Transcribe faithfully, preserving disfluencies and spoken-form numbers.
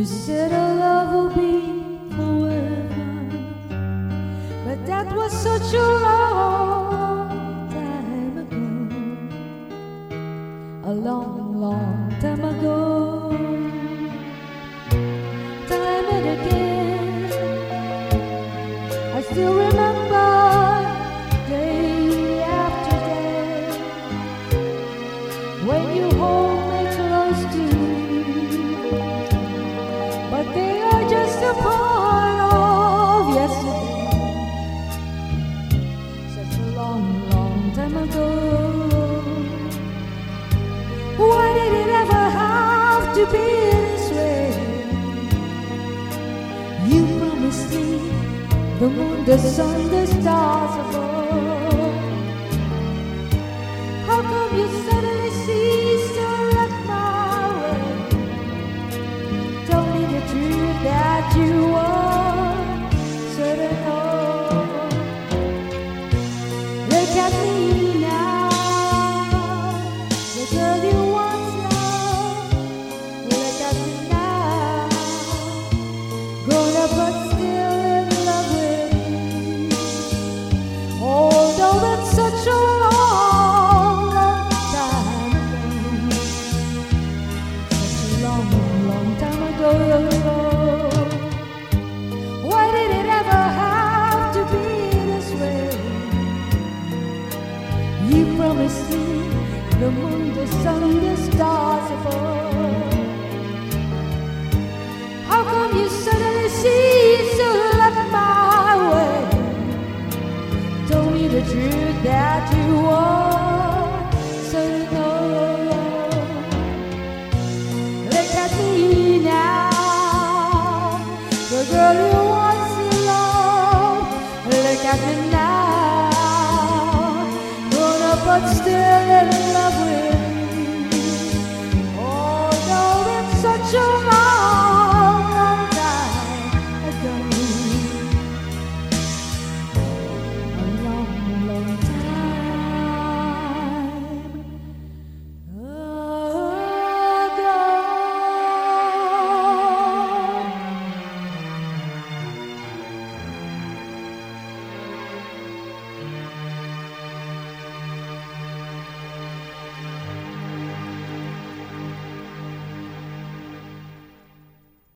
You said our love will be forever, but that was such a long time ago. A long, long time ago. Time and again, I still remember day after day when you hold me close to you. But they are just a part of yesterday. Such a long, long time ago. Why did it ever have to be this way? You promised me the moon, the sun, the stars above. How come you suddenly cease to look my way? Tell me the truth that you are certain of. Look at me now, the girl you once loved. Look at me now, grown up but still in love with you. Although that's such a long, long time ago, such a long, long time ago. Why did it ever have to be this way? You promised me the moon, the sun, the stars above. How come you suddenly cease to look my way? Tell me the truth that you are certain of. Look at me now, the girl you once loved. Look at me now, grown up but still